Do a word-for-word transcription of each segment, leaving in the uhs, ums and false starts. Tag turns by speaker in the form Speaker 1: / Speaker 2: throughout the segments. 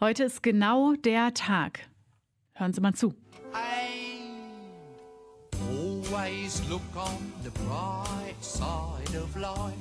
Speaker 1: Heute ist genau der Tag. Hören Sie mal zu.
Speaker 2: Always look on the bright side of life.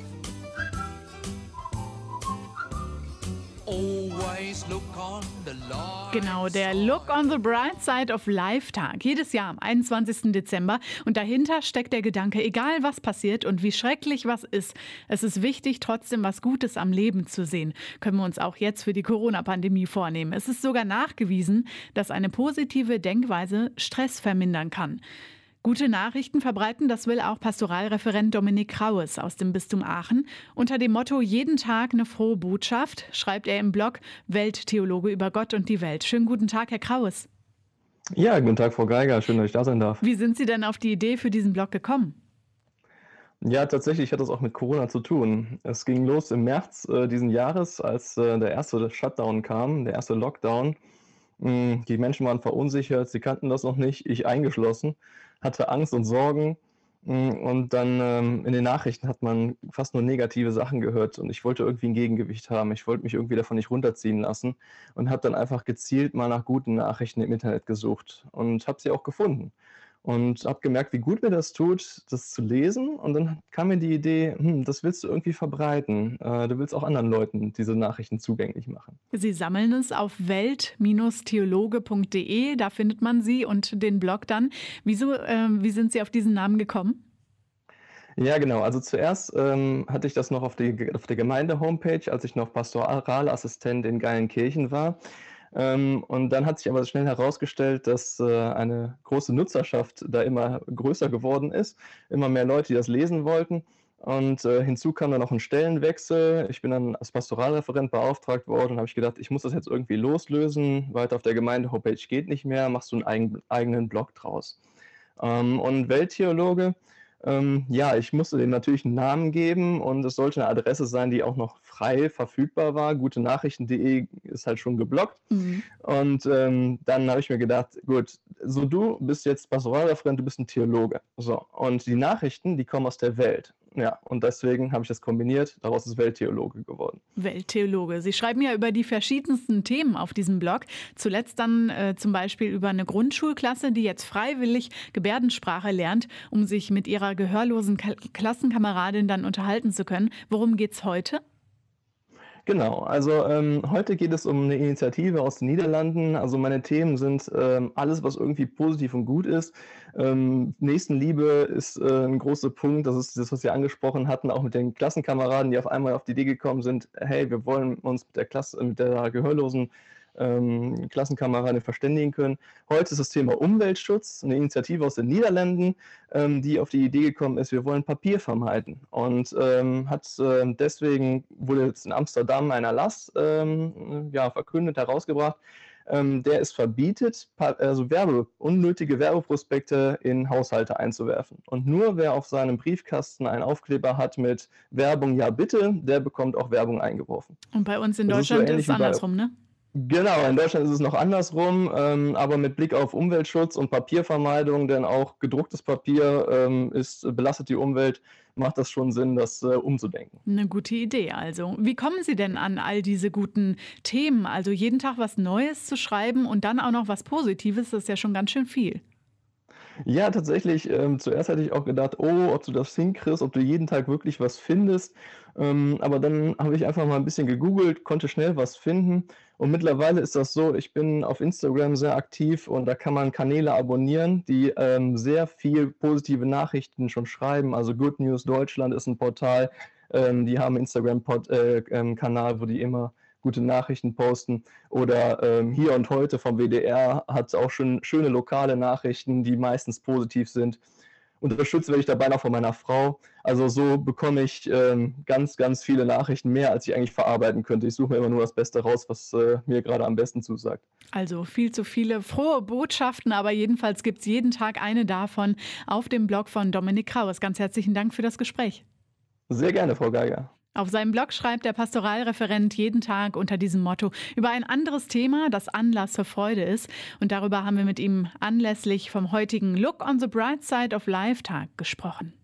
Speaker 2: Always look on the light.
Speaker 1: Genau, der Look on the Bright Side of Life Tag. Jedes Jahr am einundzwanzigsten Dezember. Und dahinter steckt der Gedanke, egal was passiert und wie schrecklich was ist, es ist wichtig, trotzdem was Gutes am Leben zu sehen. Können wir uns auch jetzt für die Corona-Pandemie vornehmen. Es ist sogar nachgewiesen, dass eine positive Denkweise Stress vermindern kann. Gute Nachrichten verbreiten, das will auch Pastoralreferent Dominik Kraues aus dem Bistum Aachen. Unter dem Motto „Jeden Tag eine frohe Botschaft" schreibt er im Blog Welttheologe über Gott und die Welt. Schönen guten Tag, Herr Kraues.
Speaker 3: Ja, guten Tag, Frau Geiger. Schön, dass ich da sein darf.
Speaker 1: Wie sind Sie denn auf die Idee für diesen Blog gekommen?
Speaker 3: Ja, tatsächlich hat das auch mit Corona zu tun. Es ging los im März äh, diesen Jahres, als äh, der erste Shutdown kam, der erste Lockdown. Mm, Die Menschen waren verunsichert, sie kannten das noch nicht, ich eingeschlossen, hatte Angst und Sorgen. Mm, Und dann ähm, in den Nachrichten hat man fast nur negative Sachen gehört und ich wollte irgendwie ein Gegengewicht haben. Ich wollte mich irgendwie davon nicht runterziehen lassen und habe dann einfach gezielt mal nach guten Nachrichten im Internet gesucht und habe sie auch gefunden. Und habe gemerkt, wie gut mir das tut, das zu lesen. Und dann kam mir die Idee, hm, das willst du irgendwie verbreiten. Äh, du willst auch anderen Leuten diese Nachrichten zugänglich machen.
Speaker 1: Sie sammeln es auf welt Bindestrich theologe Punkt de, da findet man Sie und den Blog dann. Wieso, äh, wie sind Sie auf diesen Namen gekommen?
Speaker 3: Ja, genau. Also zuerst ähm, hatte ich das noch auf, die, auf der Gemeinde-Homepage, als ich noch Pastoralassistent in Geilenkirchen war. Ähm, und dann hat sich aber schnell herausgestellt, dass äh, eine große Nutzerschaft da immer größer geworden ist, immer mehr Leute, die das lesen wollten. Und äh, hinzu kam dann noch ein Stellenwechsel. Ich bin dann als Pastoralreferent beauftragt worden und habe ich gedacht, ich muss das jetzt irgendwie loslösen. Weiter auf der Gemeinde-Homepage geht nicht mehr, machst du einen eigen, eigenen Blog draus. Ähm, und Welttheologe, ähm, ja, ich musste dem natürlich einen Namen geben und es sollte eine Adresse sein, die auch noch frei verfügbar war. Gutenachrichten Punkt de ist halt schon geblockt.
Speaker 1: Mhm.
Speaker 3: Und ähm, dann habe ich mir gedacht, gut, so du bist jetzt Pastoralreferent, du bist ein Theologe. So, und die Nachrichten, die kommen aus der Welt. Ja, und deswegen habe ich das kombiniert, daraus ist Welttheologe geworden.
Speaker 1: Welttheologe. Sie schreiben ja über die verschiedensten Themen auf diesem Blog. Zuletzt dann äh, zum Beispiel über eine Grundschulklasse, die jetzt freiwillig Gebärdensprache lernt, um sich mit ihrer gehörlosen Ka- Klassenkameradin dann unterhalten zu können. Worum geht's heute?
Speaker 3: Genau, also ähm, heute geht es um eine Initiative aus den Niederlanden. Also meine Themen sind ähm, alles, was irgendwie positiv und gut ist. Ähm, Nächstenliebe ist äh, ein großer Punkt. Das ist das, was wir angesprochen hatten, auch mit den Klassenkameraden, die auf einmal auf die Idee gekommen sind, hey, wir wollen uns mit der Klasse, mit der gehörlosen ähm, Klassenkameradin verständigen können. Heute ist das Thema Umweltschutz, eine Initiative aus den Niederlanden, ähm, die auf die Idee gekommen ist, wir wollen Papier vermeiden. Und ähm, hat äh, deswegen wurde jetzt in Amsterdam ein Erlass ähm, ja, verkündet, herausgebracht, ähm, der es verbietet, pa- also Werbe, unnötige Werbeprospekte in Haushalte einzuwerfen. Und nur wer auf seinem Briefkasten einen Aufkleber hat mit Werbung, ja bitte, der bekommt auch Werbung eingeworfen.
Speaker 1: Und bei uns in
Speaker 3: Das ist so
Speaker 1: Deutschland ist
Speaker 3: ähnlich
Speaker 1: es
Speaker 3: wie bei-
Speaker 1: andersrum, ne?
Speaker 3: Genau, in Deutschland ist es noch andersrum, ähm, aber mit Blick auf Umweltschutz und Papiervermeidung, denn auch gedrucktes Papier ähm, ist, belastet die Umwelt, macht das schon Sinn, das äh, umzudenken.
Speaker 1: Eine gute Idee also. Wie kommen Sie denn an all diese guten Themen? Also jeden Tag was Neues zu schreiben und dann auch noch was Positives, das ist ja schon ganz schön viel.
Speaker 3: Ja, tatsächlich, ähm, zuerst hatte ich auch gedacht, oh, ob du das hinkriegst, ob du jeden Tag wirklich was findest. Ähm, aber dann habe ich einfach mal ein bisschen gegoogelt, konnte schnell was finden. Und mittlerweile ist das so, ich bin auf Instagram sehr aktiv und da kann man Kanäle abonnieren, die ähm, sehr viel positive Nachrichten schon schreiben. Also Good News Deutschland ist ein Portal, ähm, die haben einen Instagram-Kanal, wo die immer gute Nachrichten posten. Oder ähm, Hier und Heute vom W D R hat auch schon schöne lokale Nachrichten, die meistens positiv sind. Unterstützt werde ich dabei noch von meiner Frau. Also so bekomme ich ähm, ganz, ganz viele Nachrichten mehr, als ich eigentlich verarbeiten könnte. Ich suche mir immer nur das Beste raus, was äh, mir gerade am besten zusagt.
Speaker 1: Also viel zu viele frohe Botschaften, aber jedenfalls gibt es jeden Tag eine davon auf dem Blog von Dominik Kraues. Ganz herzlichen Dank für das Gespräch.
Speaker 3: Sehr gerne, Frau Geiger.
Speaker 1: Auf seinem Blog schreibt der Pastoralreferent jeden Tag unter diesem Motto über ein anderes Thema, das Anlass für Freude ist. Und darüber haben wir mit ihm anlässlich vom heutigen Look on the Bright Side of Life Tag gesprochen.